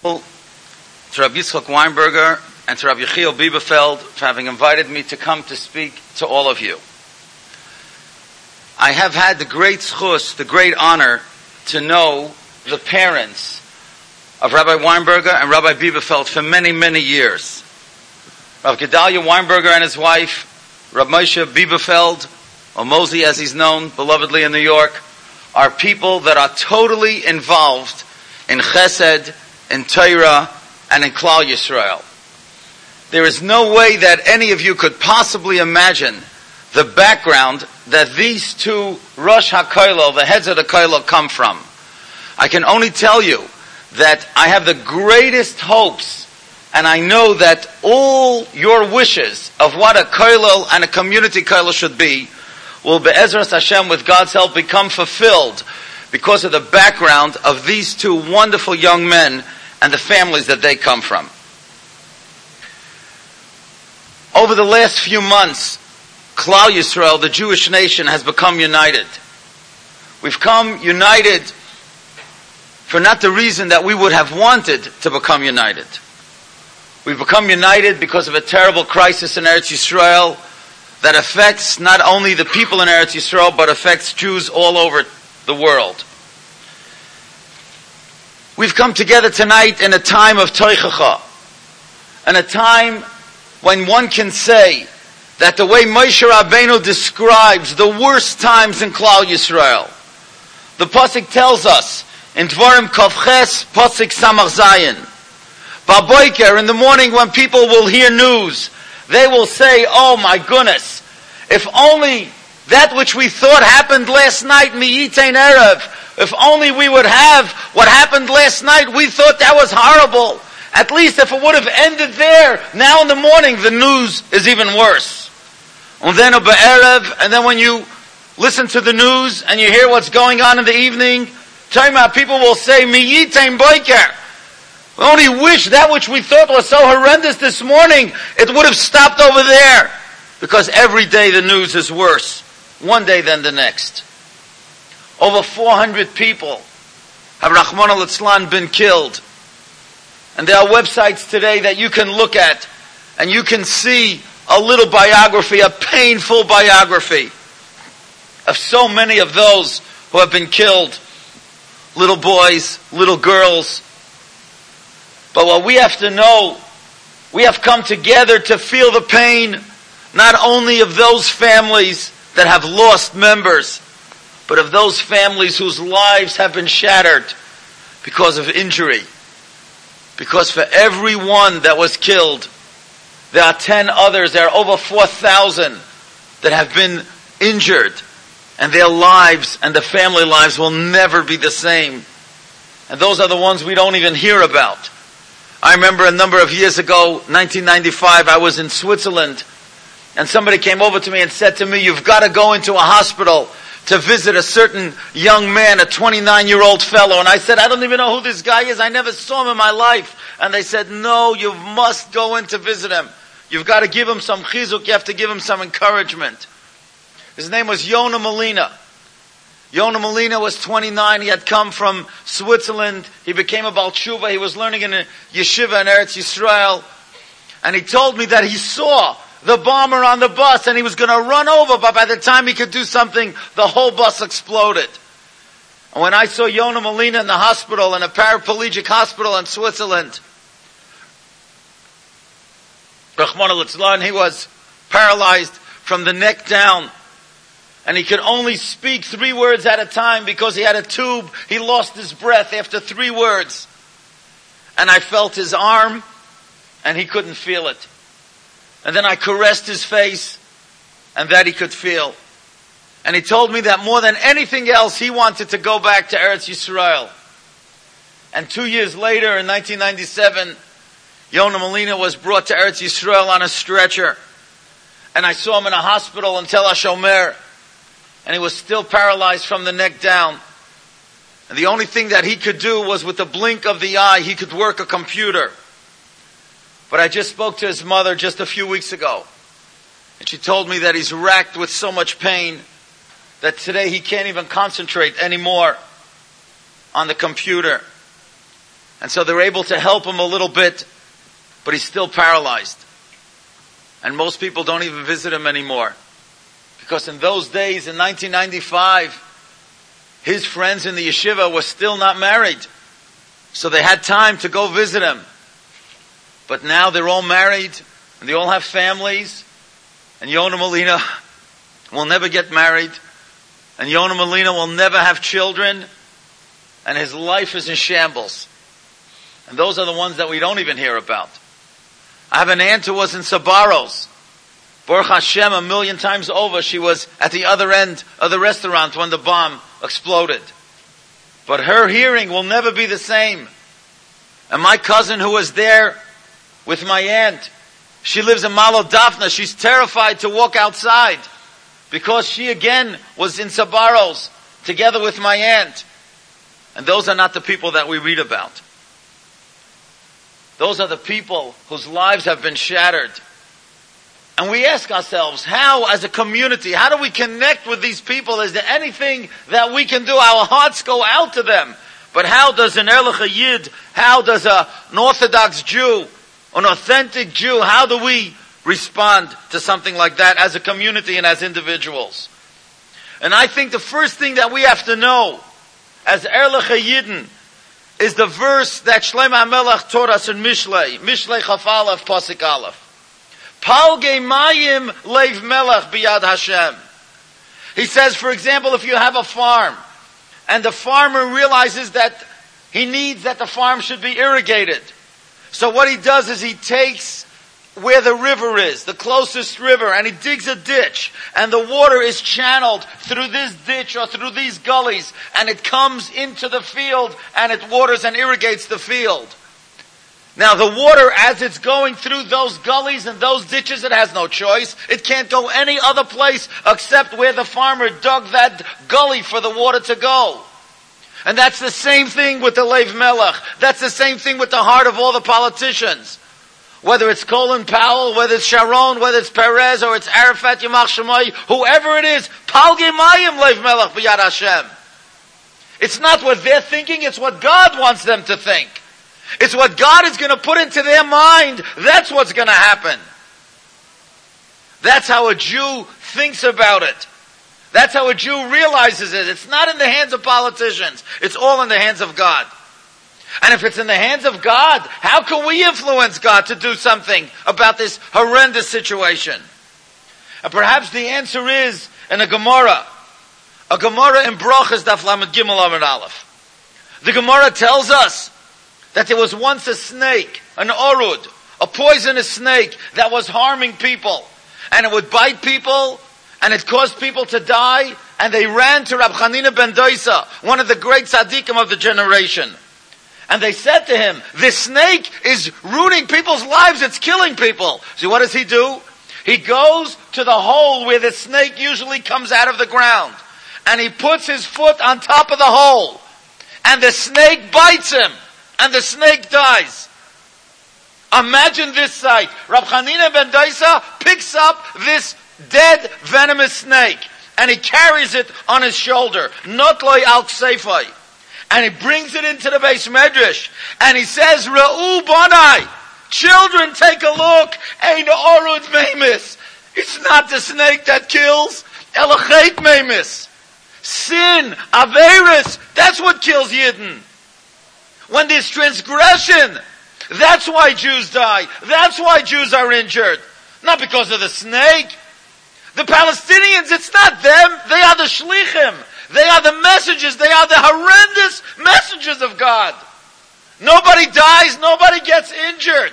To Rabbi Yitzchak Weinberger and to Rabbi Yechiel Biberfeld for having invited me to come to speak to all of you. I have had the great schus, the great honor, to know the parents of Rabbi Weinberger and Rabbi Biberfeld for many, many years. Rav Gedalia Weinberger and his wife, Rav Moshe Biberfeld, or Mosey as he's known, belovedly in New York, are people that are totally involved in Chesed, in Torah, and in Klal Yisrael. There is no way that any of you could possibly imagine the background that these two Rosh HaKollel, the heads of the Kollel, come from. I can only tell you that I have the greatest hopes, and I know that all your wishes of what a Kollel and a community Kollel should be will, be'ezras Hashem, with God's help, become fulfilled because of the background of these two wonderful young men and the families that they come from. Over the last few months, Klal Yisrael, the Jewish nation, has become united. We've come united for not the reason that we would have wanted to become united. We've become united because of a terrible crisis in Eretz Yisrael that affects not only the people in Eretz Yisrael, but affects Jews all over the world. We've come together tonight in a time of Toichacha, and a time when one can say that the way Moshe Rabbeinu describes the worst times in Klal Yisrael, the Pasuk tells us in Dvarim Kavches, Pasuk Samach Zayin, Baboiker, in the morning when people will hear news, they will say, oh my goodness, if only that which we thought happened last night, Mi'itein Erev, if only we would have what happened last night, we thought that was horrible. At least if it would have ended there, now in the morning the news is even worse. And then when you listen to the news and you hear what's going on in the evening, people will say, Mi'itein Boiker. We only wish that which we thought was so horrendous this morning, it would have stopped over there. Because every day the news is worse. One day than the next. Over 400 people have Rahman al-Itzlan been killed. And there are websites today that you can look at and you can see a little biography, a painful biography of so many of those who have been killed. Little boys, little girls. But what we have to know, we have come together to feel the pain not only of those families that have lost members, but of those families whose lives have been shattered because of injury. Because for every one that was killed, there are 10 others, there are over 4,000 that have been injured, and their lives and the family lives will never be the same. And those are the ones we don't even hear about. I remember a number of years ago, 1995, I was in Switzerland, and somebody came over to me and said to me, you've got to go into a hospital to visit a certain young man, a 29-year-old fellow. And I said, I don't even know who this guy is. I never saw him in my life. And they said, no, you must go in to visit him. You've got to give him some chizuk. You have to give him some encouragement. His name was Yona Molina. Yona Molina was 29. He had come from Switzerland. He became a Baal Tshuva. He was learning in a yeshiva in Eretz Yisrael. And he told me that he saw the bomber on the bus and he was going to run over, but by the time he could do something, the whole bus exploded. And when I saw Yona Molina in the hospital, in a paraplegic hospital in Switzerland, Rahman al-Itzlan, he was paralyzed from the neck down. And he could only speak 3 words at a time because he had a tube. He lost his breath after 3 words. And I felt his arm, and he couldn't feel it. And then I caressed his face, and that he could feel. And he told me that more than anything else, he wanted to go back to Eretz Yisrael. And 2 years later, in 1997, Yona Molina was brought to Eretz Yisrael on a stretcher. And I saw him in a hospital in Tel HaShomer. And he was still paralyzed from the neck down. And the only thing that he could do was with the blink of the eye, he could work a computer. But I just spoke to his mother just a few weeks ago. And she told me that he's racked with so much pain that today he can't even concentrate anymore on the computer. And so they're able to help him a little bit, but he's still paralyzed. And most people don't even visit him anymore. Because in those days, in 1995, his friends in the yeshiva were still not married. So they had time to go visit him. But now they're all married, and they all have families. And Yonah Molina will never get married. And Yonah Molina will never have children. And his life is in shambles. And those are the ones that we don't even hear about. I have an aunt who was in Sabaros. Baruch Hashem, 1,000,000 times over, she was at the other end of the restaurant when the bomb exploded. But her hearing will never be the same. And my cousin who was there with my aunt, she lives in Malo Daphna. She's terrified to walk outside because she again was in Sabaros together with my aunt. And those are not the people that we read about. Those are the people whose lives have been shattered. And we ask ourselves, how as a community, how do we connect with these people? Is there anything that we can do? Our hearts go out to them. But how does an Erlich Yid, how does an Orthodox Jew, an authentic Jew, how do we respond to something like that as a community and as individuals? And I think the first thing that we have to know as Erlich Yidden is the verse that Shlomo HaMelech taught us in Mishlei Chaf Aleph, Pasuk Aleph. Palgei mayim leiv melech biyad Hashem. He says, for example, if you have a farm, and the farmer realizes that he needs that the farm should be irrigated. So what he does is he takes where the river is, the closest river, and he digs a ditch, and the water is channeled through this ditch or through these gullies, and it comes into the field, and it waters and irrigates the field. Now the water, as it's going through those gullies and those ditches, it has no choice. It can't go any other place except where the farmer dug that gully for the water to go. And that's the same thing with the Leiv Melech. That's the same thing with the heart of all the politicians. Whether it's Colin Powell, whether it's Sharon, whether it's Perez, or it's Arafat, Yamach Shemai, whoever it is, Palgei mayim leiv melech b'yad Hashem. It's not what they're thinking, it's what God wants them to think. It's what God is going to put into their mind. That's what's going to happen. That's how a Jew thinks about it. That's how a Jew realizes it. It's not in the hands of politicians. It's all in the hands of God. And if it's in the hands of God, how can we influence God to do something about this horrendous situation? And perhaps the answer is in a Gemara. A Gemara in Brachas Daf Lamed Gimel Amud Aleph. The Gemara tells us that there was once a snake, an orud, a poisonous snake that was harming people. And it would bite people, and it caused people to die, and they ran to Rab Chanina ben Doisa, one of the great tzaddikim of the generation. And they said to him, this snake is ruining people's lives, it's killing people. So what does he do? He goes to the hole where the snake usually comes out of the ground. And he puts his foot on top of the hole. And the snake bites him. And the snake dies. Imagine this sight. Rab Chanina ben Doisa picks up this dead venomous snake. And he carries it on his shoulder. Notloi al ksefai. And he brings it into the Beis Medrash. And he says, Ra'u Bonai, children, take a look. Ein orud memis. It's not the snake that kills. Elachet memis. Sin, Averis, that's what kills Yidden. When there's transgression, that's why Jews die. That's why Jews are injured. Not because of the snake. The Palestinians, it's not them. They are the shlichim. They are the messages. They are the horrendous messages of God. Nobody dies. Nobody gets injured.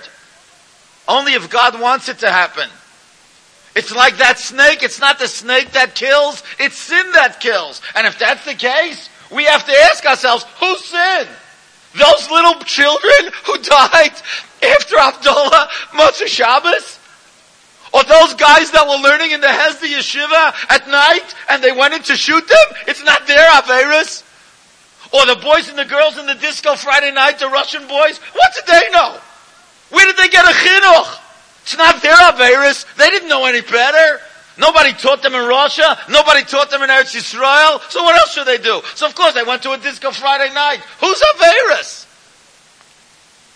Only if God wants it to happen. It's like that snake. It's not the snake that kills. It's sin that kills. And if that's the case, we have to ask ourselves, who sinned? Those little children who died after Abdullah Motzei Shabbos? Or those guys that were learning in the Hesda Yeshiva at night and they went in to shoot them? It's not their Averis. Or the boys and the girls in the disco Friday night, the Russian boys? What did they know? Where did they get a chinuch? It's not their Averis. They didn't know any better. Nobody taught them in Russia. Nobody taught them in Eretz Yisrael. So what else should they do? So of course they went to a disco Friday night. Who's Averis?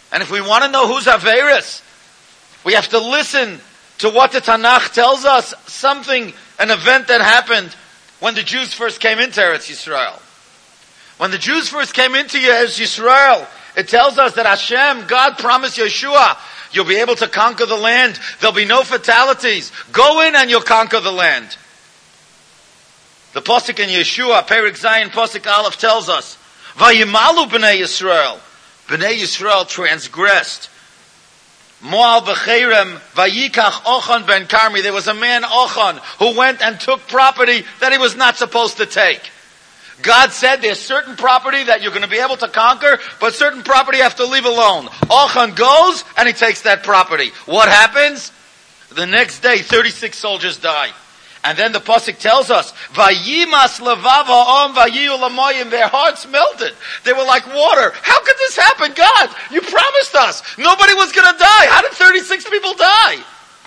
And if we want to know who's Averis, we have to listen to what the Tanakh tells us, an event that happened when the Jews first came into Eretz Yisrael. When the Jews first came into Eretz Yisrael, it tells us that Hashem, God promised Yeshua, you'll be able to conquer the land. There'll be no fatalities. Go in and you'll conquer the land. The Pasuk in Yeshua, Perek Zayin, Pasuk Aleph tells us, Vayimalu B'nai Yisrael. B'nai Yisrael transgressed. Moal B'cherem, Vayikach Ochan ben Karmi. There was a man, Ochan, who went and took property that he was not supposed to take. God said there's certain property that you're going to be able to conquer, but certain property you have to leave alone. Ochan goes and he takes that property. What happens? The next day, 36 soldiers die. And then the Pasuk tells us, Vayimas levav ha'om vayiyu lamoyim. Their hearts melted. They were like water. How could this happen? God, you promised us. Nobody was going to die. How did 36 people die?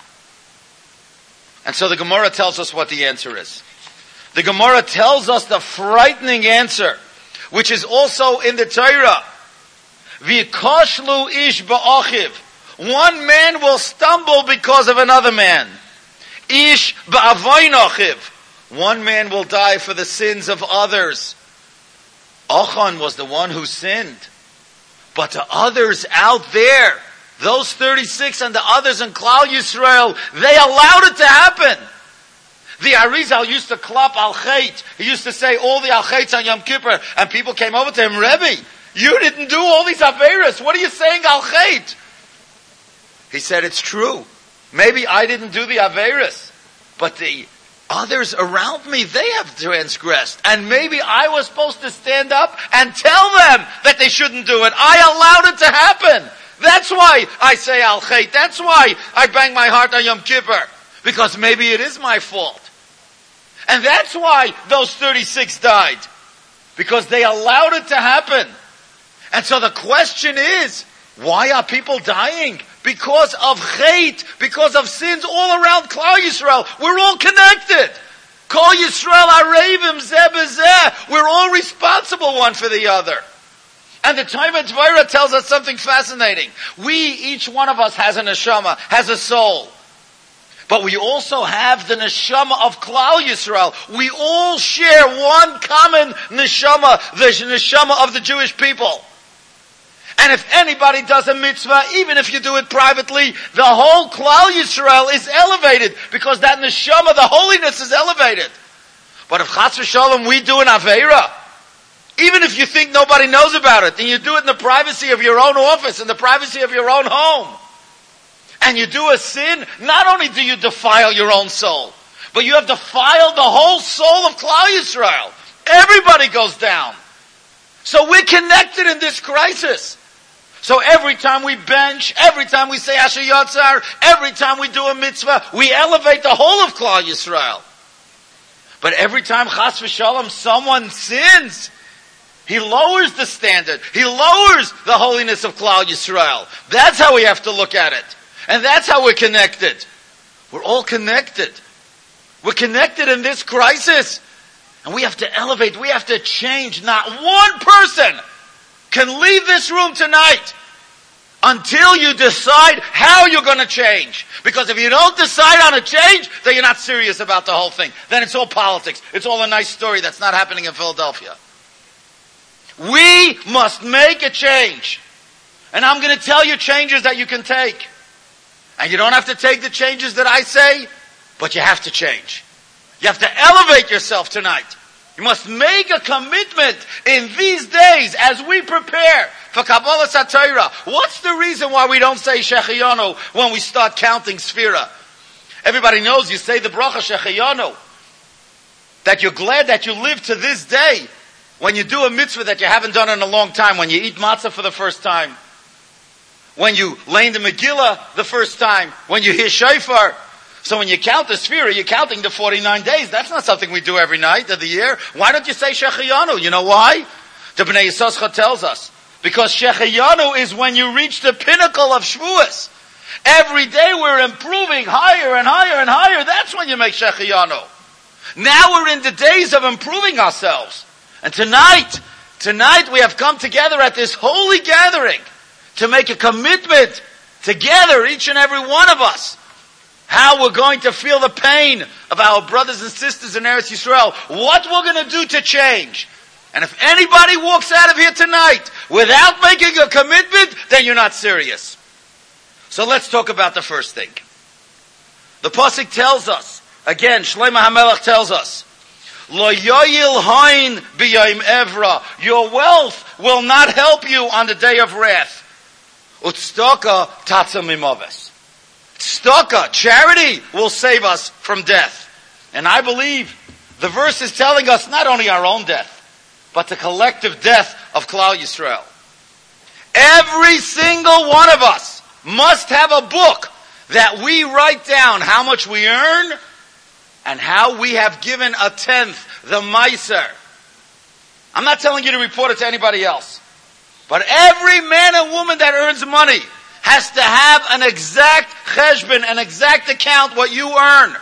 And so the Gemara tells us what the answer is. The Gemara tells us the frightening answer, which is also in the Torah. V'koshlu ish ba'achiv. One man will stumble because of another man. Ish ba'avoin achiv. One man will die for the sins of others. Ochan was the one who sinned. But to others out there, those 36 and the others in Klal Yisrael, they allowed it to happen. The Arizal used to klap al chait. He used to say all the al chaits on Yom Kippur, and people came over to him, Rebbe, you didn't do all these averas. What are you saying al chait? He said, it's true. Maybe I didn't do the averas, but the others around me, they have transgressed. And maybe I was supposed to stand up and tell them that they shouldn't do it. I allowed it to happen. That's why I say al chait. That's why I bang my heart on Yom Kippur. Because maybe it is my fault. And that's why those 36 died. Because they allowed it to happen. And so the question is, why are people dying? Because of hate, because of sins all around Klal Yisrael. We're all connected. Kol Yisrael arevim zeh b'zeh. We're all responsible one for the other. And the Talmud Torah tells us something fascinating. Each one of us has a neshama, has a soul. But we also have the neshama of Klal Yisrael. We all share one common neshama, the neshama of the Jewish people. And if anybody does a mitzvah, even if you do it privately, the whole Klal Yisrael is elevated because that neshama, the holiness, is elevated. But if chas v'shalom we do an aveira, even if you think nobody knows about it, and you do it in the privacy of your own office, in the privacy of your own home, and you do a sin, not only do you defile your own soul, but you have defiled the whole soul of Klal Yisrael. Everybody goes down. So we're connected in this crisis. So every time we bench, every time we say Asher Yatzar, every time we do a mitzvah, we elevate the whole of Klal Yisrael. But every time chas v'shalom someone sins, he lowers the standard. He lowers the holiness of Klal Yisrael. That's how we have to look at it. And that's how we're connected. We're all connected. We're connected in this crisis. And we have to elevate. We have to change. Not one person can leave this room tonight until you decide how you're going to change. Because if you don't decide on a change, then you're not serious about the whole thing. Then it's all politics. It's all a nice story that's not happening in Philadelphia. We must make a change. And I'm going to tell you changes that you can take. And you don't have to take the changes that I say, but you have to change. You have to elevate yourself tonight. You must make a commitment in these days as we prepare for Kabbalah Satira. What's the reason why we don't say Shechiyanu when we start counting Sfira? Everybody knows you say the bracha Shechiyanu. That you're glad that you live to this day. When you do a mitzvah that you haven't done in a long time. When you eat matzah for the first time. When you learn the Megillah the first time. When you hear shofar. So when you count the Sfira, you're counting the 49 days. That's not something we do every night of the year. Why don't you say Shechiyanu? You know why? The Bnei Yissaschar tells us. Because Shechiyanu is when you reach the pinnacle of Shavuos. Every day we're improving higher and higher and higher. That's when you make Shechiyanu. Now we're in the days of improving ourselves. And tonight we have come together at this holy gathering to make a commitment together, each and every one of us, how we're going to feel the pain of our brothers and sisters in Eretz Yisrael, what we're going to do to change. And if anybody walks out of here tonight without making a commitment, then you're not serious. So let's talk about the first thing. The Pasuk tells us, again, Shlomo HaMelech tells us, Lo yoyil hain b'yayim evra. Your wealth will not help you on the day of wrath. Utstoka tatza mimoves. Tzedakah, charity, will save us from death. And I believe the verse is telling us not only our own death, but the collective death of Klal Yisrael. Every single one of us must have a book that we write down how much we earn and how we have given a tenth, the Meiser. I'm not telling you to report it to anybody else. But every man and woman that earns money has to have an exact cheshbon, an exact account what you earn.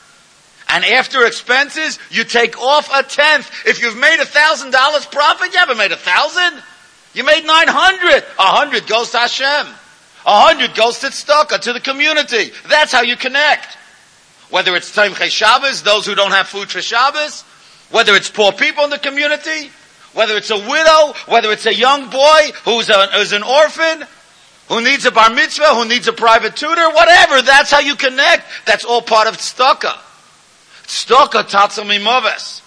And after expenses, you take off a tenth. If you've made $1,000 profit, you haven't made 1,000. You made 900. 100 goes to Hashem. 100 goes to tzedakah, to the community. That's how you connect. Whether it's Tomchei Shabbos, those who don't have food for Shabbos, whether it's poor people in the community, whether it's a widow, whether it's a young boy who's an orphan, who needs a bar mitzvah, who needs a private tutor, whatever, that's how you connect. That's all part of tzedakah. Tzedakah tatza mimoves.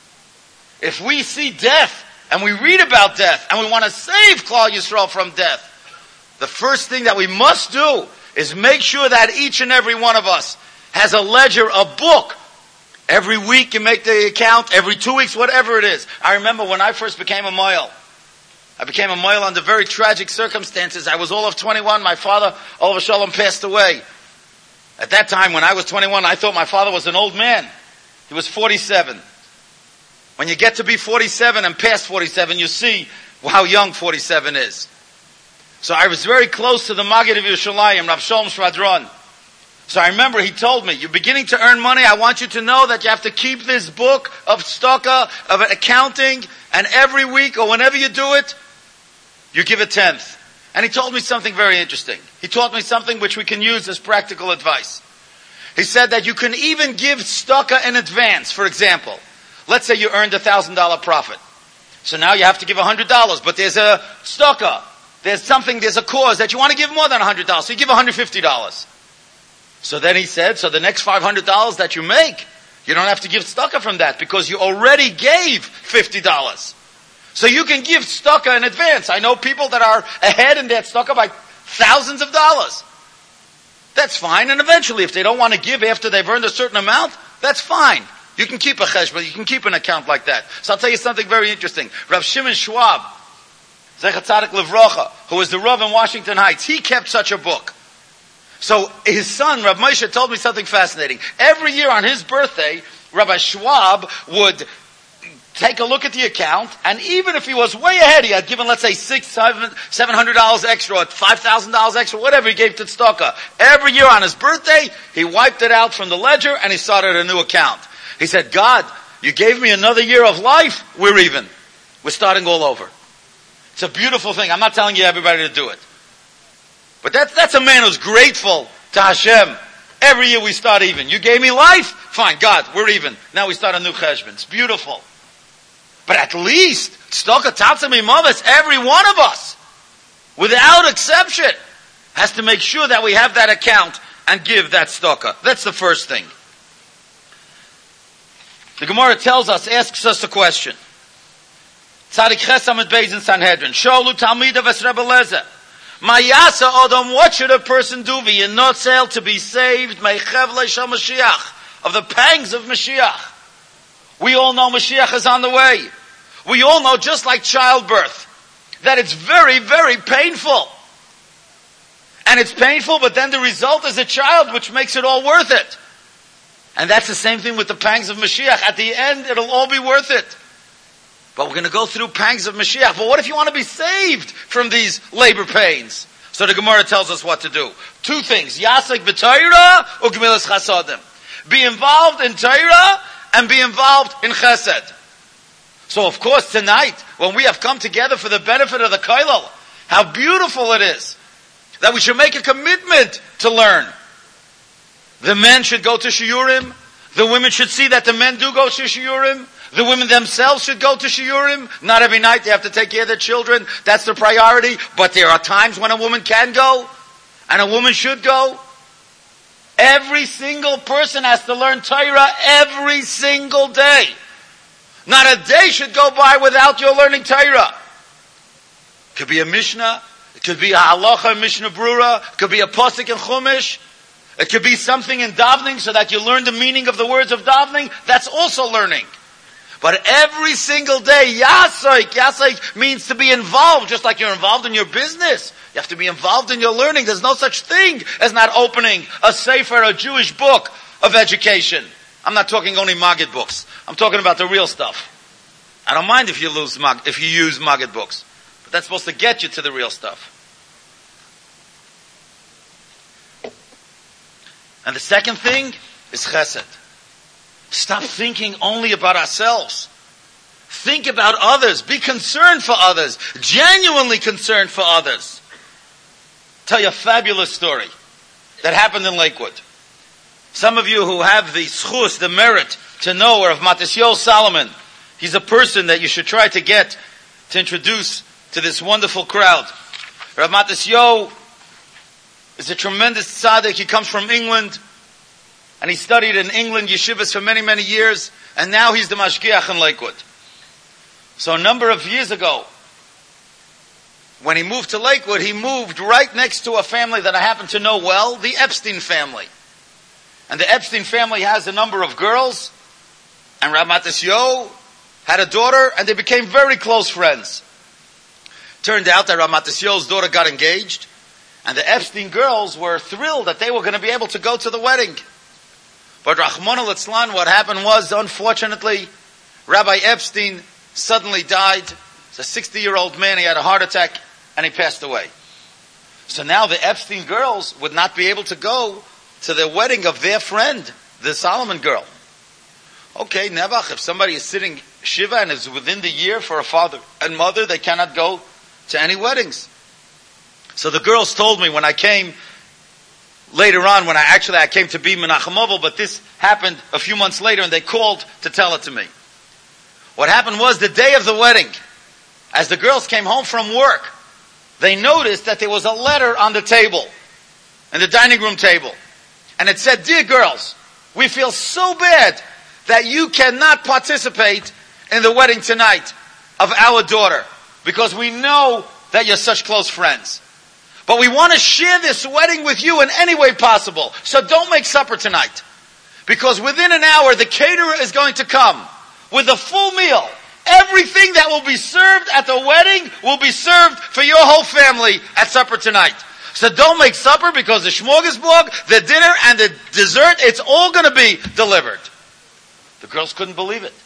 If we see death, and we read about death, and we want to save Klal Yisrael from death, the first thing that we must do is make sure that each and every one of us has a ledger, a book. Every week you make the account, every 2 weeks, whatever it is. I remember when I first became a moil. I became a moil under very tragic circumstances. I was all of 21. My father, Olav Shalom, passed away. At that time, when I was 21, I thought my father was an old man. He was 47. When you get to be 47 and past 47, you see how young 47 is. So I was very close to the Maggid of Yerushalayim, Rav Shalom Shvadron. So I remember he told me, you're beginning to earn money, I want you to know that you have to keep this book of tzedakah, of accounting, and every week or whenever you do it, you give a tenth. And he told me something very interesting. He taught me something which we can use as practical advice. He said that you can even give tzedakah in advance. For example, let's say you earned $1,000 profit. So now you have to give $100, but there's a tzedakah. There's a cause that you want to give more than $100. So you give $150. So then he said, so the next $500 that you make, you don't have to give tzedakah from that because you already gave $50. So you can give tzedakah in advance. I know people that are ahead in their tzedakah by thousands of dollars. That's fine. And eventually, if they don't want to give after they've earned a certain amount, that's fine. You can keep a cheshbon, you can keep an account like that. So I'll tell you something very interesting. Rav Shimon Schwab, Zecher Tzadik Livrocha, who was the Rav in Washington Heights, he kept such a book. So his son, Rav Moshe, told me something fascinating. Every year on his birthday, Rabbi Schwab would take a look at the account, and even if he was way ahead, he had given, let's say, $700 extra, or $5,000 extra, whatever he gave to tzedakah. Every year on his birthday, he wiped it out from the ledger, and he started a new account. He said, God, you gave me another year of life, we're even. We're starting all over. It's a beautiful thing. I'm not telling you everybody to do it. But that's a man who's grateful to Hashem. Every year we start even. You gave me life? Fine, God, we're even. Now we start a new cheshbon. It's beautiful. But at least, tzedakah tatza mimoves, every one of us, without exception, has to make sure that we have that account and give that tzedakah. That's the first thing. The Gemara tells us, asks us a question. Tzadik Ches Amud Beis in Sanhedrin. Sholu Talmidav es Rebbe Lezer. Mayasa Odom, what should a person do? V'yinotzel, to be saved, me'chevle shel Mashiach, of the pangs of Mashiach. We all know Mashiach is on the way. We all know, just like childbirth, that it's very, very painful. And it's painful, but then the result is a child, which makes it all worth it. And that's the same thing with the pangs of Mashiach. At the end, it'll all be worth it. But we're going to go through pangs of Mashiach. But what if you want to be saved from these labor pains? So the Gemara tells us what to do. Two things. Yasek b'Torah or Gemilas Chasadim. Be involved in Torah and be involved in Chesed. So of course tonight, when we have come together for the benefit of the Kollel, how beautiful it is that we should make a commitment to learn. The men should go to shiurim. The women should see that the men do go to shiurim. The women themselves should go to shiurim. Not every night, they have to take care of their children. That's their priority. But there are times when a woman can go, and a woman should go. Every single person has to learn Torah every single day. Not a day should go by without your learning Torah. It could be a Mishnah. It could be a halacha, Mishnah Brura. It could be a pasuk in Chumash. It could be something in davening so that you learn the meaning of the words of davening. That's also learning. But every single day, yasaik means to be involved, just like you're involved in your business. You have to be involved in your learning. There's no such thing as not opening a sefer, a Jewish book of education. I'm not talking only Maggid books. I'm talking about the real stuff. I don't mind if you use Maggid books, but that's supposed to get you to the real stuff. And the second thing is chesed. Stop thinking only about ourselves. Think about others. Be concerned for others. Genuinely concerned for others. Tell you a fabulous story that happened in Lakewood. Some of you who have the schus, the merit to know of Matisyahu Solomon, he's a person that you should try to get to introduce to this wonderful crowd. Rav Matisyahu is a tremendous tzaddik. He comes from England, and he studied in England yeshivas for many, many years, and now he's the mashgiach in Lakewood. So a number of years ago, when he moved to Lakewood, he moved right next to a family that I happen to know well, the Epstein family. And the Epstein family has a number of girls, and Rav Matisyahu had a daughter, and they became very close friends. Turned out that Rav Matisyahu's daughter got engaged, and the Epstein girls were thrilled that they were going to be able to go to the wedding. But Rachmana litzlan, what happened was, unfortunately, Rabbi Epstein suddenly died. He's a 60-year-old man. He had a heart attack, and he passed away. So now the Epstein girls would not be able to go to the wedding of their friend, the Solomon girl. Okay, Nevach, if somebody is sitting Shiva and is within the year for a father and mother, they cannot go to any weddings. So the girls told me when I came later on, when I came to be Menachem Oval, but this happened a few months later, and they called to tell it to me. What happened was, the day of the wedding, as the girls came home from work, they noticed that there was a letter on the table, in the dining room table. And it said, "Dear girls, we feel so bad that you cannot participate in the wedding tonight of our daughter, because we know that you're such close friends. But we want to share this wedding with you in any way possible. So don't make supper tonight. Because within an hour, the caterer is going to come with a full meal. Everything that will be served at the wedding will be served for your whole family at supper tonight. So don't make supper, because the smorgasbord, the dinner, and the dessert, it's all going to be delivered." The girls couldn't believe it.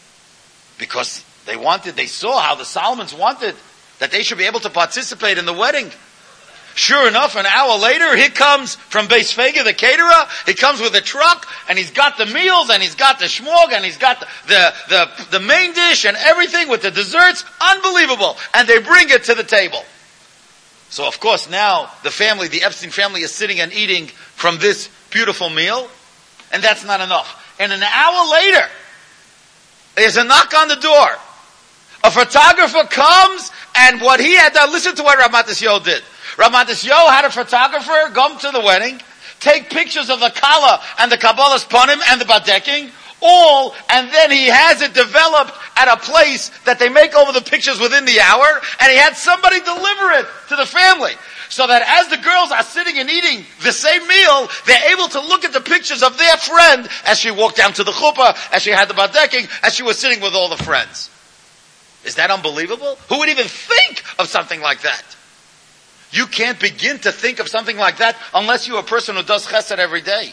Because they saw how the Solomons wanted that they should be able to participate in the wedding. Sure enough, an hour later, here comes from Beis Fega, the caterer. He comes with a truck, and he's got the meals, and he's got the shmorg, and he's got the main dish, and everything with the desserts. Unbelievable. And they bring it to the table. So, of course, now the Epstein family is sitting and eating from this beautiful meal, and that's not enough. And an hour later, there's a knock on the door. A photographer comes, and what he had done, listen to what Rav Matisyahu did. Rav Matisyahu had a photographer come to the wedding, take pictures of the Kala and the Kabbalah's Panim and the Badeking, all, and then he has it developed at a place that they make over the pictures within the hour, and he had somebody deliver it to the family. So that as the girls are sitting and eating the same meal, they're able to look at the pictures of their friend as she walked down to the chuppah, as she had the Badeking, as she was sitting with all the friends. Is that unbelievable? Who would even think of something like that? You can't begin to think of something like that unless you're a person who does chesed every day.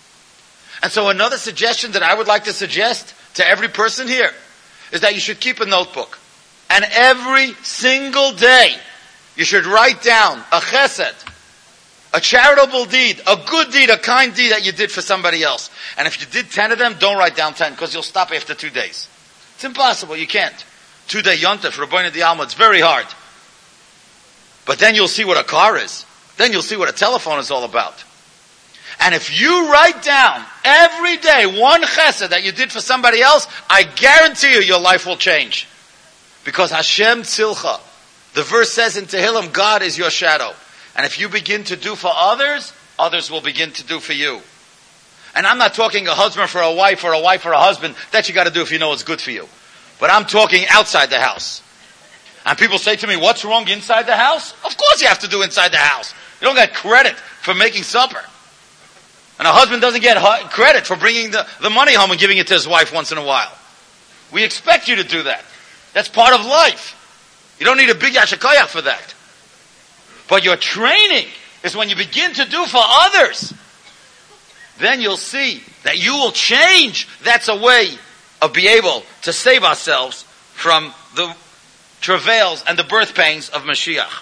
And so another suggestion that I would like to suggest to every person here is that you should keep a notebook. And every single day, you should write down a chesed, a charitable deed, a good deed, a kind deed that you did for somebody else. And if you did 10 of them, don't write down 10, because you'll stop after 2 days. It's impossible. You can't. 2-day Yontef, Rabbeinu D'Alma, it's very hard. But then you'll see what a car is. Then you'll see what a telephone is all about. And if you write down every day one chesed that you did for somebody else, I guarantee you your life will change. Because Hashem Tzilcha, the verse says in Tehillim, God is your shadow. And if you begin to do for others, others will begin to do for you. And I'm not talking a husband for a wife or a wife for a husband. That you got to do if you know it's good for you. But I'm talking outside the house. And people say to me, what's wrong inside the house? Of course you have to do inside the house. You don't get credit for making supper. And a husband doesn't get credit for bringing the money home and giving it to his wife once in a while. We expect you to do that. That's part of life. You don't need a big yashikoyach for that. But your training is when you begin to do for others. Then you'll see that you will change. That's a way of being able to save ourselves from the travails and the birth pains of Mashiach.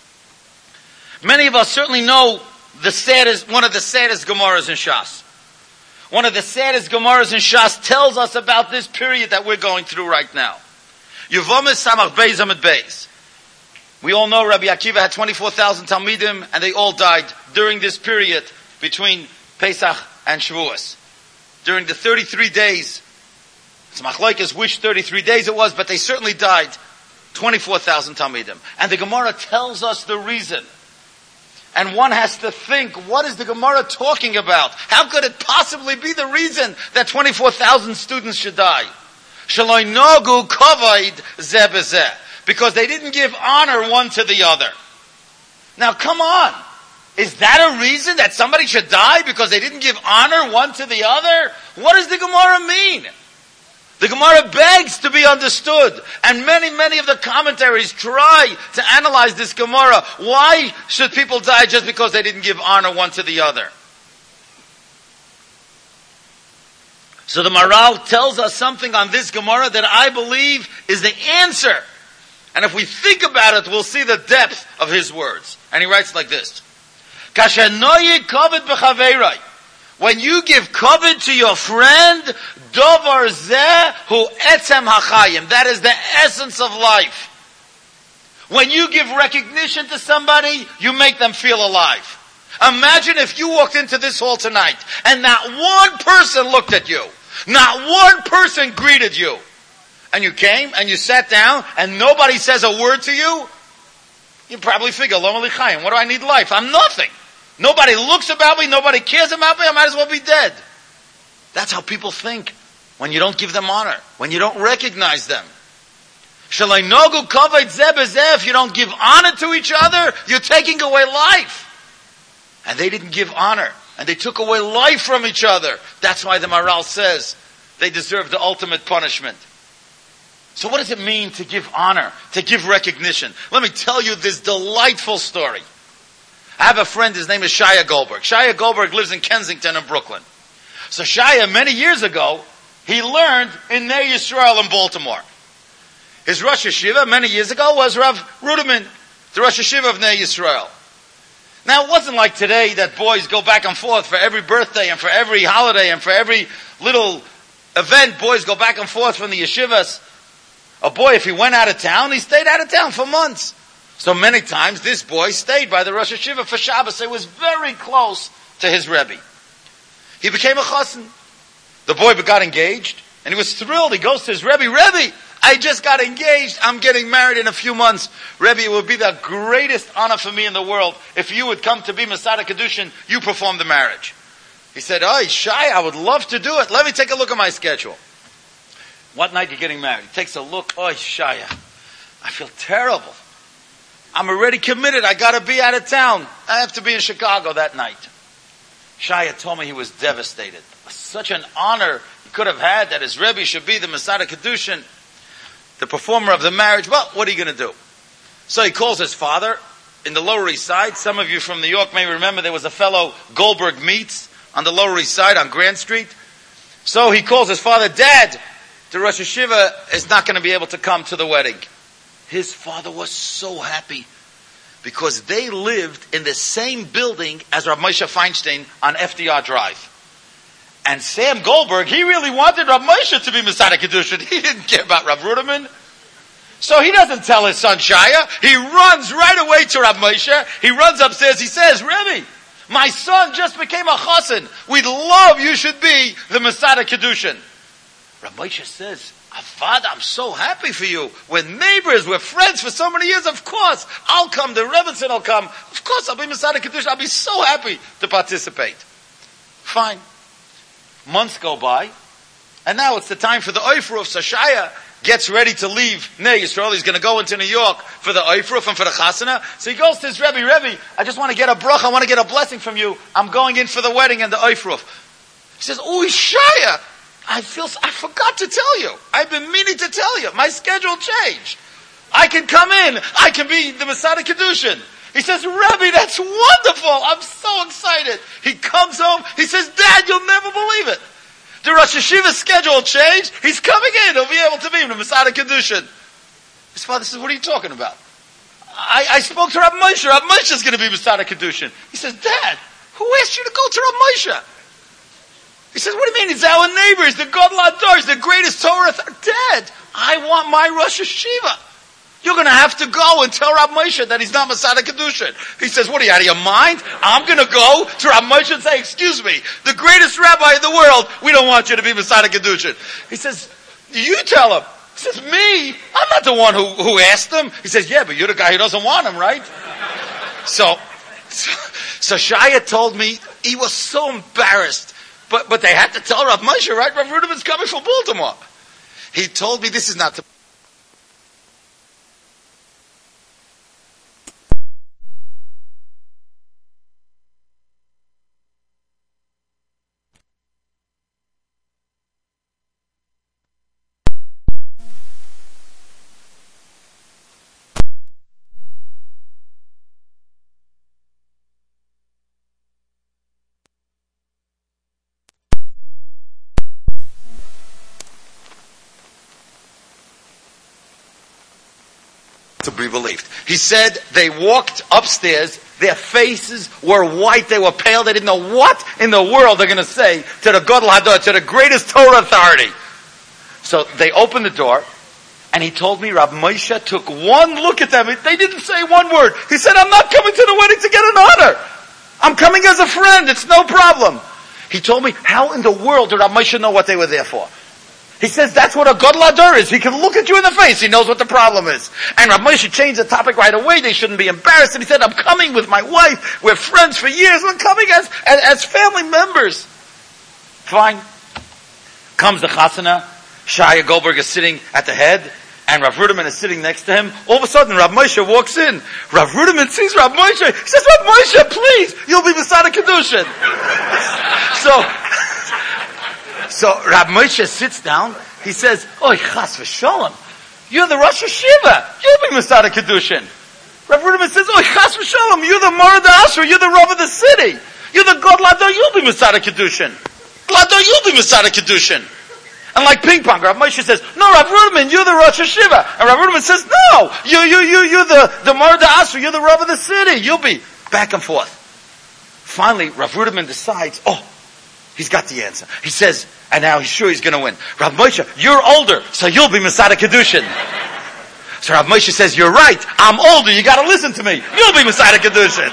Many of us certainly know one of the saddest Gemaras in Shas. One of the saddest Gemaras in Shas tells us about this period that we're going through right now. Yevomis Samach Beis Amid Beis. We all know Rabbi Akiva had 24,000 Talmidim, and they all died during this period between Pesach and Shavuos. During the 33 days, it's machlokes which 33 days it was, but they certainly died, 24,000 Talmidim. And the Gemara tells us the reason. And one has to think, what is the Gemara talking about? How could it possibly be the reason that 24,000 students should die? Shaloi nogu kavod zeh b'zeh. Because they didn't give honor one to the other. Now come on. Is that a reason that somebody should die because they didn't give honor one to the other? What does the Gemara mean? The Gemara begs to be understood. And many of the commentaries try to analyze this Gemara. Why should people die just because they didn't give honor one to the other? So the Maral tells us something on this Gemara that I believe is the answer. And if we think about it, we'll see the depth of his words. And he writes like this. When you give kavod to your friend, dovar zeh hu etzem hachayim. That is the essence of life. When you give recognition to somebody, you make them feel alive. Imagine if you walked into this hall tonight and not one person looked at you. Not one person greeted you. And you came and you sat down and nobody says a word to you. You probably figure, Lo Malichayim, what do I need life? I'm nothing. Nobody looks about me, nobody cares about me, I might as well be dead. That's how people think when you don't give them honor, when you don't recognize them. Shalai nogu kavod zeh b'zeh. If you don't give honor to each other, you're taking away life. And they didn't give honor, and they took away life from each other. That's why the Maral says they deserve the ultimate punishment. So what does it mean to give honor, to give recognition? Let me tell you this delightful story. I have a friend, his name is Shaya Goldberg. Shaya Goldberg lives in Kensington in Brooklyn. So Shaya, many years ago, he learned in Ner Yisrael in Baltimore. His Rosh Hashiva, many years ago, was Rav Ruderman, the Rosh Hashiva of Ner Yisrael. Now, it wasn't like today that boys go back and forth for every birthday and for every holiday and for every little event. Boys go back and forth from the yeshivas. A boy, if he went out of town, he stayed out of town for months. So many times, this boy stayed by the Rosh Hashiva for Shabbos. It was very close to his Rebbe. He became a chassan. The boy got engaged, and he was thrilled. He goes to his Rebbe, Rebbe, I just got engaged. I'm getting married in a few months. Rebbe, it would be the greatest honor for me in the world if you would come to be Masada Kedushin, you perform the marriage. He said, oh, Shai, I would love to do it. Let me take a look at my schedule. What night are you getting married? He takes a look. Oh, Shaya, I feel terrible. I'm already committed. I got to be out of town. I have to be in Chicago that night. Shaya told me he was devastated. Such an honor he could have had that his Rebbe should be the Masada Kedushin, the performer of the marriage. Well, what are you going to do? So he calls his father in the Lower East Side. Some of you from New York may remember there was a fellow Goldberg Meats on the Lower East Side on Grand Street. So he calls his father, Dad, the Rosh Hashiva is not going to be able to come to the wedding. His father was so happy because they lived in the same building as Rav Moshe Feinstein on FDR Drive. And Sam Goldberg, he really wanted Rav Moshe to be Masada Kedushin. He didn't care about Rav Ruderman. So he doesn't tell his son Shaya. He runs right away to Rav Moshe. He runs upstairs. He says, Rebbe, my son just became a chassan. We'd love you should be the Masada Kedushin. Rav Moshe says, Avad, I'm so happy for you. We're neighbors. We're friends for so many years. Of course, I'll come. The Rebbetzin will come. Of course, I'll be Masada Kedushin. I'll be so happy to participate. Fine. Months go by. And now it's the time for the Oifruf. So Shaya gets ready to leave Nei Yisrael. He's going to go into New York for the Oifruf and for the Chasana. So he goes to his Rebbe, I just want to get a bracha. I want to get a blessing from you. I'm going in for the wedding and the Oifruf. He says, oh, Shaya, I forgot to tell you. I've been meaning to tell you. My schedule changed. I can come in. I can be the Masada Kedushin. He says, Rebbe, that's wonderful. I'm so excited. He comes home. He says, Dad, you'll never believe it. The Rosh Hashiva's schedule changed. He's coming in. He'll be able to be the Masada Kedushin. His father says, what are you talking about? I spoke to Rav Moshe. Rav Moshe is going to be Masada Kedushin. He says, Dad, who asked you to go to Rav Moshe? He says, what do you mean? It's our neighbors, the Gadol Hador, the greatest Torah. Dad, I want my Rosh Hashiva. You're going to have to go and tell Rav Moshe that he's not Masada Kedushin. He says, what are you, out of your mind? I'm going to go to Rav Moshe and say, excuse me, the greatest rabbi in the world, we don't want you to be Masada Kedushin. He says, you tell him. He says, me? I'm not the one who asked him. He says, yeah, but you're the guy who doesn't want him, right? So Shaya told me he was so embarrassed. But they had to tell Rav Moshe, right? Rav Ruderman's coming from Baltimore. He told me this is not to be believed. He said they walked upstairs, their faces were white, they were pale, they didn't know what in the world they're going to say to the Gadol Hador, to the greatest Torah authority. So they opened the door, and he told me Rav Moshe took one look at them. They didn't say one word. He said, I'm not coming to the wedding to get an honor. I'm coming as a friend. It's no problem. He told me, how in the world did Rav Moshe know what they were there for? He says that's what a Gadol Hador is. He can look at you in the face. He knows what the problem is. And Rav Moshe changed the topic right away. They shouldn't be embarrassed. And he said, I'm coming with my wife. We're friends for years. We're coming as family members. Fine. Comes the Chasana. Shaya Goldberg is sitting at the head. And Rav Ruderman is sitting next to him. All of a sudden, Rav Moshe walks in. Rav Ruderman sees Rav Moshe. He says, Rav Moshe, please, you'll be Masada Kedushin. So Rav Moshe sits down. He says, "Oy, chas v'sholom, you're the Rosh Hashiva. You'll be Masada Kedushin." Rav Ruderman says, "Oy, chas v'sholom, you're the Mara Asher. You're the Rav of the city. You're the Gadol Hador. You'll be Masada Kedushin. Gadol, you'll be Masada Kedushin." And like ping pong, Rav Moshe says, "No, Rav Ruderman, you're the Rosh Hashiva." And Rav Ruderman says, "No, you're the Mara Asher. You're the Rav of the city. You'll be." Back and forth. Finally, Rav Ruderman decides, he's got the answer. He says, and now he's sure he's going to win. Rav Moshe, you're older, so you'll be Masada Kedushin. So Rav Moshe says, you're right, I'm older, you got to listen to me. You'll be Masada Kedushin.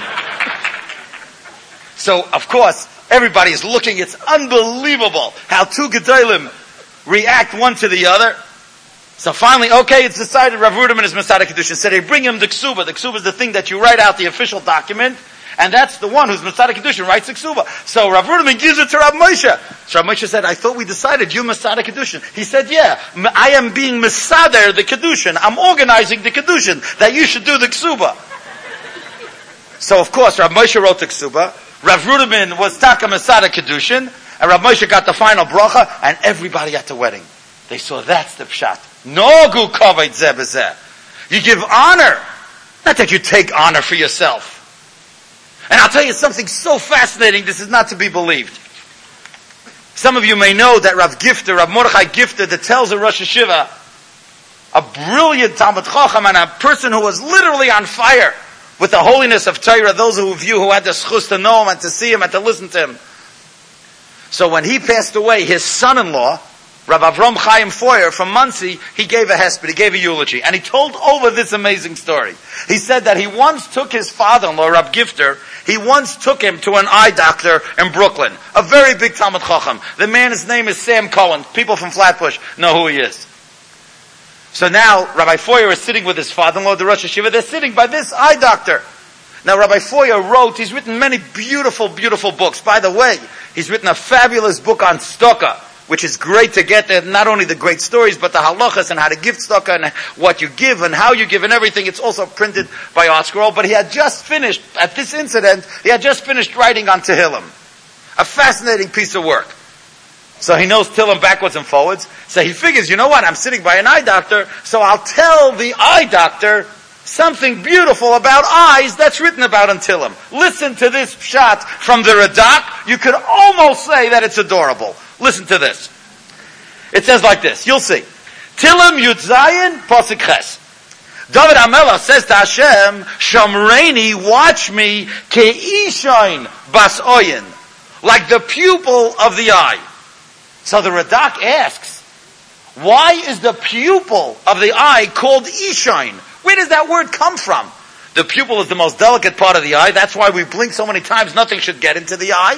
So, of course, everybody is looking. It's unbelievable how two Gedolim react one to the other. So finally, it's decided Rav Ruderman is Masada Kedushin. So they bring him the Ksuba. The Ksuba is the thing that you write out, the official document. And that's the one who's Masada Kedushin, writes the Ksuba. So Rav Ruderman gives it to Rav Moshe. So Rav Moshe said, I thought we decided you're Masada Kedushin. He said, yeah, I am being Masader the Kedushin. I'm organizing the Kedushin, that you should do the Ksuba. So of course, Rav Moshe wrote the Ksuba. Rav Ruderman was Taka Masada Kedushin. And Rav Moshe got the final bracha. And everybody at the wedding, they saw that's the pshat. Nogu kavod zeh b'zeh. You give honor. Not that you take honor for yourself. And I'll tell you something so fascinating, this is not to be believed. Some of you may know that Rav Mordechai Gifter, that tells a Rosh Hashiva, a brilliant Talmud Chacham, and a person who was literally on fire with the holiness of Torah, those who had the schus to know him and to see him and to listen to him. So when he passed away, his son-in-law Rabbi Avram Chaim Feuer from Muncie, he gave a hesped, he gave a eulogy, and he told over this amazing story. He said that he once took his father-in-law, Rab Gifter, he once took him to an eye doctor in Brooklyn, a very big Talmud Chacham. The man, his name is Sam Cohen. People from Flatbush know who he is. So now, Rabbi Feuer is sitting with his father-in-law, the Rosh Hashiva, they're sitting by this eye doctor. Now Rabbi Feuer he's written many beautiful, beautiful books. By the way, he's written a fabulous book on tzedakah, which is great to get there, not only the great stories, but the halachas and how to give tzedakah and what you give and how you give and everything. It's also printed by ArtScroll, but he had just finished, at this incident, writing on Tehillim. A fascinating piece of work. So he knows Tehillim backwards and forwards. So he figures, you know what, I'm sitting by an eye doctor, so I'll tell the eye doctor something beautiful about eyes that's written about in Tehillim. Listen to this shot from the Radak. You could almost say that it's adorable. Listen to this. It says like this. You'll see. Tehillim Yud Zayin Pasuk Ches. David HaMelech says to Hashem, Shamreini, watch me, ke'ishain bas oyin, like the pupil of the eye. So the Radak asks, why is the pupil of the eye called ishain? Where does that word come from? The pupil is the most delicate part of the eye. That's why we blink so many times. Nothing should get into the eye.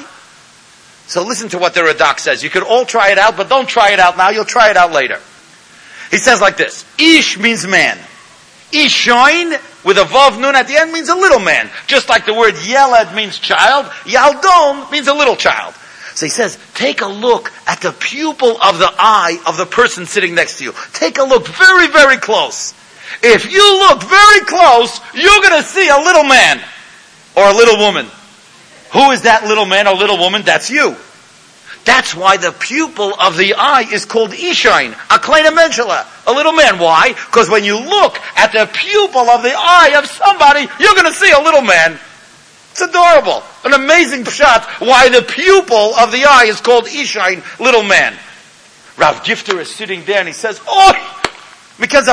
So listen to what the Radak says. You could all try it out, but don't try it out now. You'll try it out later. He says like this. Ish means man. Ishoin, with a vav nun at the end, means a little man. Just like the word yeled means child, yaldon means a little child. So he says, take a look at the pupil of the eye of the person sitting next to you. Take a look very, very close. If you look very close, you're going to see a little man or a little woman. Who is that little man or little woman? That's you. That's why the pupil of the eye is called Ishain, a kleina menshela, a little man. Why? Because when you look at the pupil of the eye of somebody, you're going to see a little man. It's adorable. An amazing shot why the pupil of the eye is called Ishain, little man. Rav Gifter is sitting there and he says, oh, because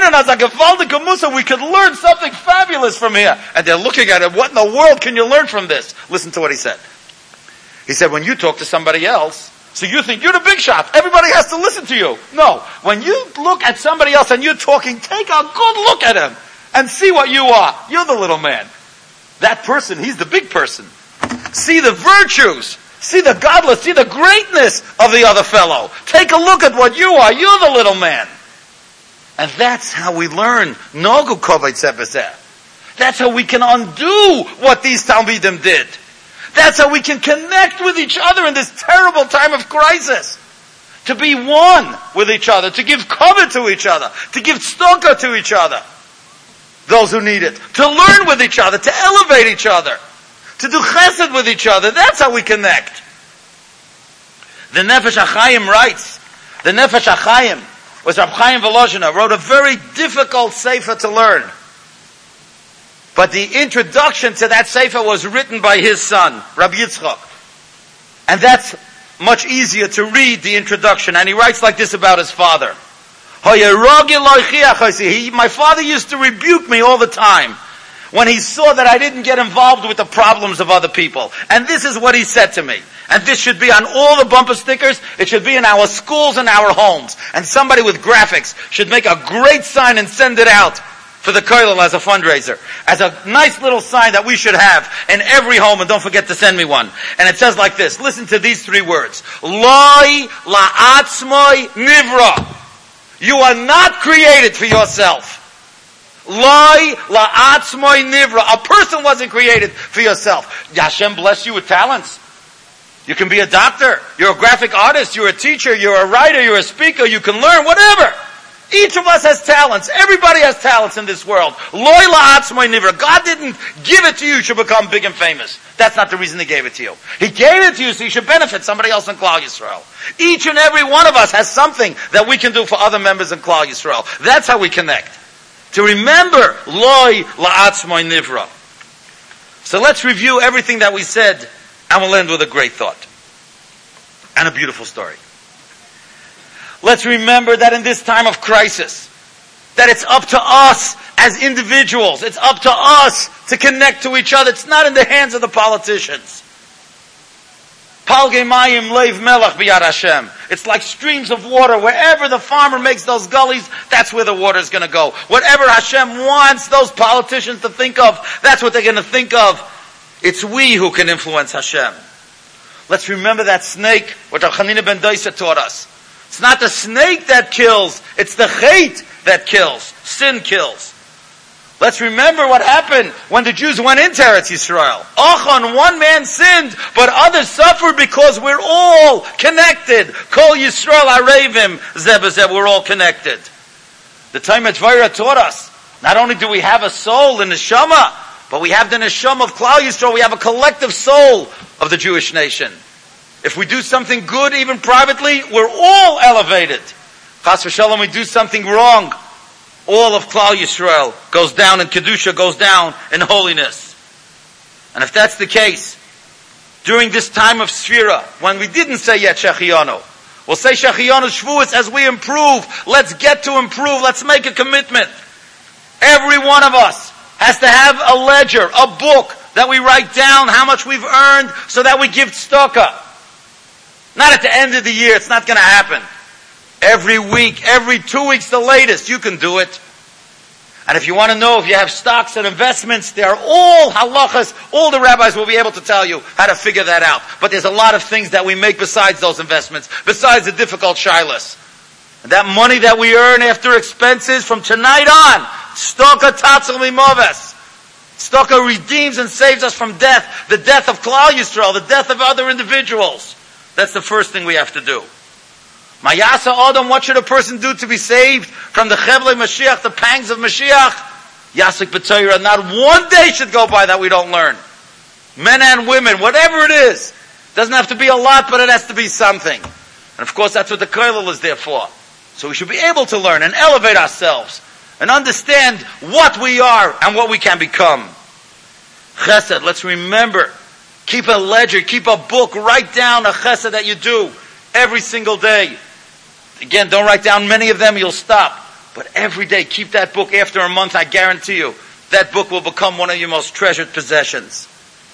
we could learn something fabulous from here. And they're looking at it. What in the world can you learn from this? Listen to what he said. He said, when you talk to somebody else, so you think you're the big shot. Everybody has to listen to you. No. When you look at somebody else and you're talking, take a good look at him and see what you are. You're the little man. That person, he's the big person. See the virtues. See the godless. See the greatness of the other fellow. Take a look at what you are. You're the little man. And that's how we learn. Nogu kovay tzebezeh. That's how we can undo what these Talmidim did. That's how we can connect with each other in this terrible time of crisis. To be one with each other, to give cover to each other, to give tzedakah to each other. Those who need it. To learn with each other, to elevate each other. To do chesed with each other. That's how we connect. The Nefesh HaChaim writes, the Nefesh HaChaim was Rab Chaim Volozhiner, wrote a very difficult sefer to learn. But the introduction to that sefer was written by his son, Rabbi Yitzchak. And that's much easier to read the introduction. And he writes like this about his father. My father used to rebuke me all the time when he saw that I didn't get involved with the problems of other people. And this is what he said to me. And this should be on all the bumper stickers. It should be in our schools and our homes. And somebody with graphics should make a great sign and send it out for the kollel as a fundraiser. As a nice little sign that we should have in every home. And don't forget to send me one. And it says like this. Listen to these three words. Loi la'atzmoi nivra. You are not created for yourself. Loi la'atzmoi nivra. A person wasn't created for yourself. Hashem bless you with talents. You can be a doctor. You're a graphic artist. You're a teacher. You're a writer. You're a speaker. You can learn whatever. Each of us has talents. Everybody has talents in this world. Loi la'atzmoi nivra. God didn't give it to you to become big and famous. That's not the reason He gave it to you. He gave it to you so you should benefit somebody else in Klal Yisrael. Each and every one of us has something that we can do for other members in Klal Yisrael. That's how we connect. To remember, Loi la'atzmoi nivra. So let's review everything that we said, and we'll end with a great thought. And a beautiful story. Let's remember that in this time of crisis, that it's up to us as individuals. It's up to us to connect to each other. It's not in the hands of the politicians. Palgei mayim leiv melach b'yad Hashem. It's like streams of water. Wherever the farmer makes those gullies, that's where the water is going to go. Whatever Hashem wants those politicians to think of, that's what they're going to think of. It's we who can influence Hashem. Let's remember that snake, what Rav Chanina ben Dosa taught us. It's not the snake that kills, it's the hate that kills. Sin kills. Let's remember what happened when the Jews went into Eretz Yisrael. Achan, one man sinned, but others suffered because we're all connected. Kol Yisrael Arevim Zeh b'zeh, we're all connected. The Talmud Torah taught us, not only do we have a soul in the neshama, but we have the neshama of Klal Yisrael, we have a collective soul of the Jewish nation. If we do something good, even privately, we're all elevated. Chas v'shalom, we do something wrong, all of Klal Yisrael goes down in Kedusha, goes down in holiness. And if that's the case, during this time of Sfira, when we didn't say yet Shechianu, we'll say Shechianu Shvuos as we improve. Let's get to improve. Let's make a commitment. Every one of us has to have a ledger, a book that we write down how much we've earned so that we give tzedakah. Not at the end of the year. It's not going to happen. Every week, every 2 weeks the latest, you can do it. And if you want to know if you have stocks and investments, they are all halachas. All the rabbis will be able to tell you how to figure that out. But there's a lot of things that we make besides those investments, besides the difficult shilas. And that money that we earn after expenses from tonight on, tzedakah tatzal mimoves. Tzedakah redeems and saves us from death, the death of Klal Yisrael, the death of other individuals. That's the first thing we have to do. Mayasa Adam, what should a person do to be saved from the Chevlei Mashiach, the pangs of Mashiach? Yasik B'Torah, not one day should go by that we don't learn. Men and women, whatever it is. Doesn't have to be a lot, but it has to be something. And of course that's what the Kollel is there for. So we should be able to learn and elevate ourselves and understand what we are and what we can become. Chesed, let's remember. Keep a ledger, keep a book, write down a chesed that you do every single day. Again, don't write down many of them, you'll stop. But every day, keep that book. After a month, I guarantee you, that book will become one of your most treasured possessions.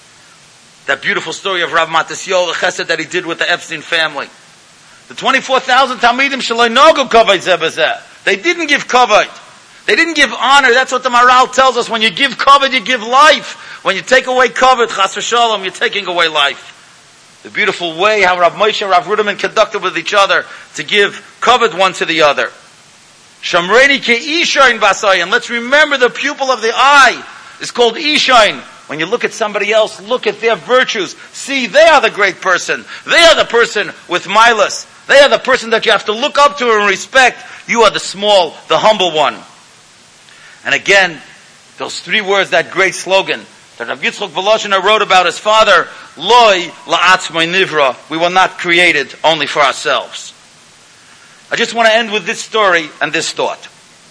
That beautiful story of Rav Matisyahu, the chesed that he did with the Epstein family. The 24,000 Talmidim shaloi nogu kavod zeh b'zeh. They didn't give kavod. They didn't give honor. That's what the Maharal tells us. When you give kavod, you give life. When you take away kavod, chas v'shalom, you're taking away life. The beautiful way how Rav Moshe and Rav Ruderman conducted with each other to give kavod one to the other. Shamreini ke'ishayin b'asayin. Let's remember the pupil of the eye is called ishayin. When you look at somebody else, look at their virtues. See, they are the great person. They are the person with milas. They are the person that you have to look up to and respect. You are the small, the humble one. And again, those 3 words, that great slogan that Rav Yitzchok Volozhiner wrote about his father, Loi la'atzmai nivra, we were not created only for ourselves. I just want to end with this story and this thought.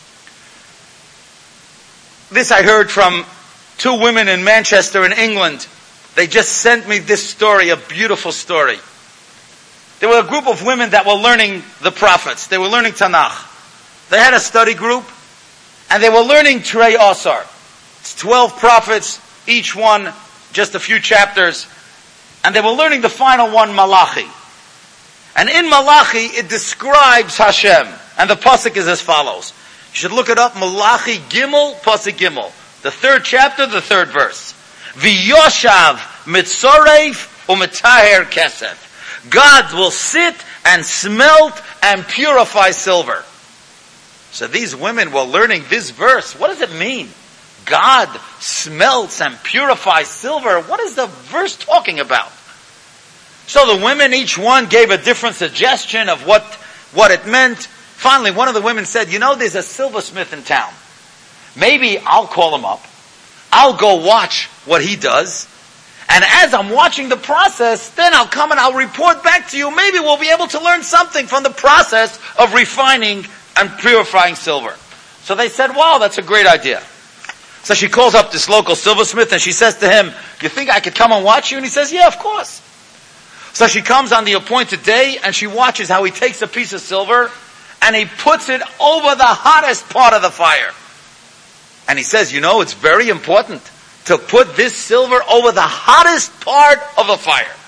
This I heard from 2 women in Manchester in England. They just sent me this story, a beautiful story. There were a group of women that were learning the prophets. They were learning Tanakh. They had a study group, and they were learning Trei Asar. It's 12 prophets, each one just a few chapters, and they were learning the final one, Malachi. And in Malachi, it describes Hashem, and the pasuk is as follows. You should look it up, Malachi Gimel, pasuk Gimel. The 3rd chapter, the 3rd verse. V'yoshav mitzoreif u'mitaher kesef. God will sit and smelt and purify silver. So these women were learning this verse. What does it mean? God smelts and purifies silver. What is the verse talking about? So the women, each one gave a different suggestion of what it meant. Finally, one of the women said, there's a silversmith in town. Maybe I'll call him up. I'll go watch what he does. And as I'm watching the process, then I'll come and I'll report back to you. Maybe we'll be able to learn something from the process of refining and purifying silver. So they said, wow, that's a great idea. So she calls up this local silversmith and she says to him, you think I could come and watch you? And he says, yeah, of course. So she comes on the appointed day and she watches how he takes a piece of silver and he puts it over the hottest part of the fire. And he says, it's very important to put this silver over the hottest part of the fire.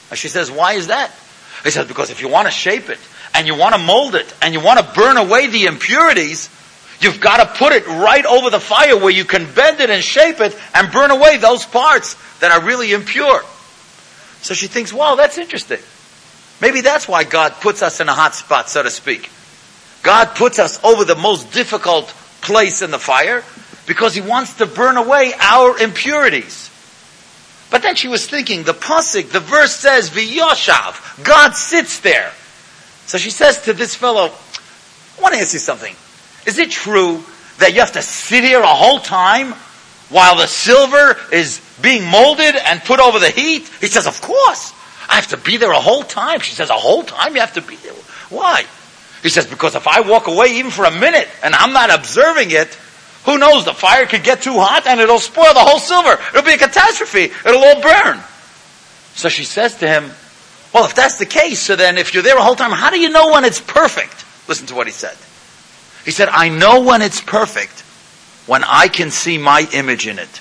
And she says, why is that? He says, because if you want to shape it, and you want to mold it, and you want to burn away the impurities, you've got to put it right over the fire where you can bend it and shape it and burn away those parts that are really impure. So she thinks, wow, that's interesting. Maybe that's why God puts us in a hot spot, so to speak. God puts us over the most difficult place in the fire because He wants to burn away our impurities. But then she was thinking, the pasuk, the verse says, V'yoshav, God sits there. So she says to this fellow, I want to ask you something. Is it true that you have to sit here a whole time while the silver is being molded and put over the heat? He says, of course. I have to be there a whole time. She says, a whole time you have to be there? Why? He says, because if I walk away even for a minute and I'm not observing it, who knows, the fire could get too hot and it'll spoil the whole silver. It'll be a catastrophe. It'll all burn. So she says to him, well, if that's the case, so then if you're there a whole time, how do you know when it's perfect? Listen to what he said. He said, I know when it's perfect when I can see my image in it.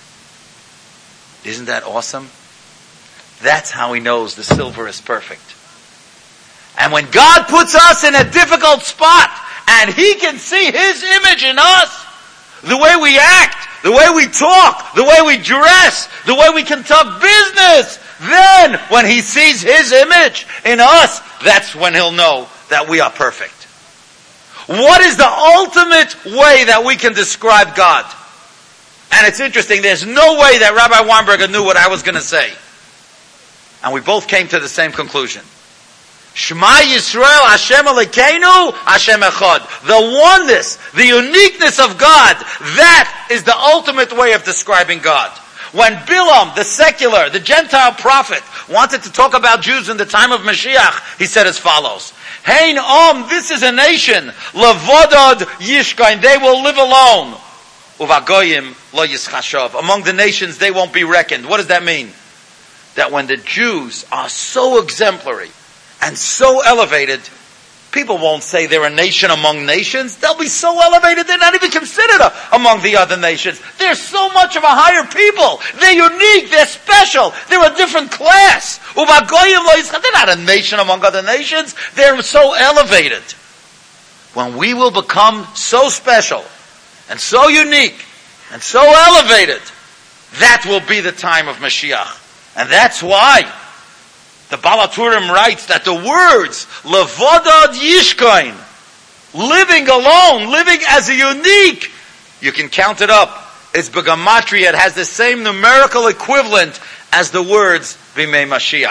Isn't that awesome? That's how he knows the silver is perfect. And when God puts us in a difficult spot and He can see His image in us, the way we act, the way we talk, the way we dress, the way we conduct business, then when He sees His image in us, that's when He'll know that we are perfect. What is the ultimate way that we can describe God? And it's interesting, there's no way that Rabbi Weinberger knew what I was going to say. And we both came to the same conclusion. Shema Yisrael, Hashem Elokeinu, Hashem Echad. The oneness, the uniqueness of God, that is the ultimate way of describing God. When Bilam, the secular, the Gentile prophet, wanted to talk about Jews in the time of Mashiach, he said as follows. Hein this is a nation, levodod yishkain, they will live alone. Uvagoyim lo yischashav. Among the nations they won't be reckoned. What does that mean? That when the Jews are so exemplary and so elevated, people won't say they're a nation among nations. They'll be so elevated they're not even considered among the other nations. They're so much of a higher people. They're unique. They're special. They're a different class. They're not a nation among other nations. They're so elevated. When we will become so special and so unique and so elevated, that will be the time of Mashiach. And that's why the Baal HaTurim writes that the words, Levodod Yishkain, living alone, living as a unique, you can count it up. It's Begamatria. It has the same numerical equivalent as the words Bimei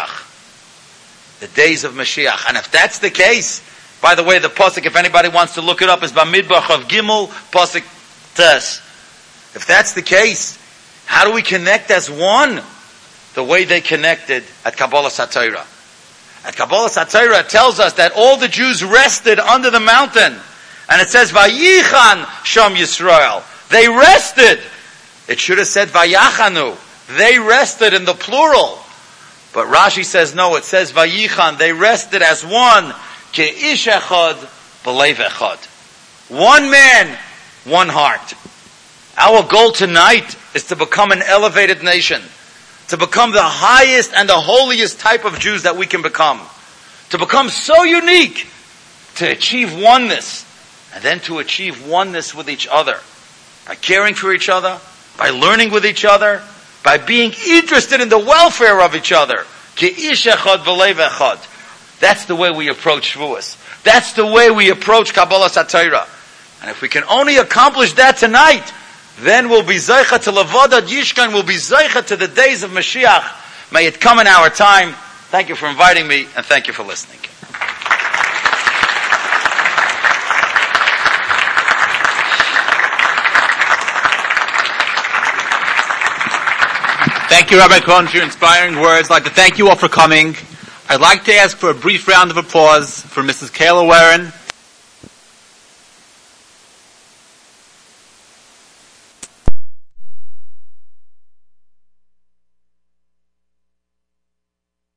Mashiach. The days of Mashiach. And if that's the case, by the way, the Pasuk, if anybody wants to look it up, is Bamidbar of Gimel, Pasuk Tes. If that's the case, how do we connect as one? The way they connected at Kabbalah Satira. At Kabbalah Satira it tells us that all the Jews rested under the mountain. And it says, Vayichan Sham Yisrael. They rested. It should have said Vayachanu. They rested in the plural. But Rashi says no, it says Vayichan. They rested as one. Ke'ish echad, b'leiv echad. One man, one heart. Our goal tonight is to become an elevated nation. To become the highest and the holiest type of Jews that we can become. To become so unique. To achieve oneness. And then to achieve oneness with each other. By caring for each other. By learning with each other. By being interested in the welfare of each other. Ke'ish echad v'leiv echad. That's the way we approach Shavuos. That's the way we approach Kabbalah Satira. And if we can only accomplish that tonight, then we'll be Zeicha to Levodod Yishkan, we'll be Zeicha to the days of Mashiach. May it come in our time. Thank you for inviting me, and thank you for listening. Thank you, Rabbi Cohen, for your inspiring words. I'd like to thank you all for coming. I'd like to ask for a brief round of applause for Mrs. Kayla Warren,